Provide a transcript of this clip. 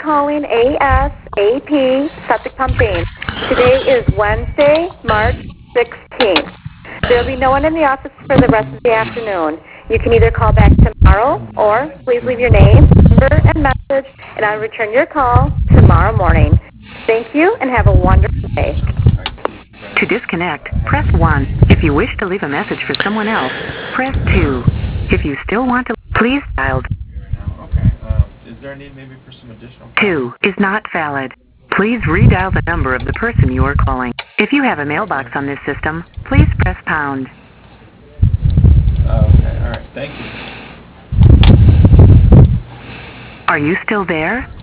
calling ASAP Septic Pumping. Today is Wednesday, March 16th. There will be no one in the office for the rest of the afternoon. You can either call back tomorrow or please leave your name, number, and message, and I'll return your call tomorrow morning. Thank you and have a wonderful day. To disconnect, press 1. If you wish to leave a message for someone else, press 2. If you still want to, please dial. Okay. Is there a need maybe for some additional? 2 is not valid. Please redial the number of the person you are calling. If you have a mailbox on this system, please press pound. Okay. All right. Thank you. Are you still there?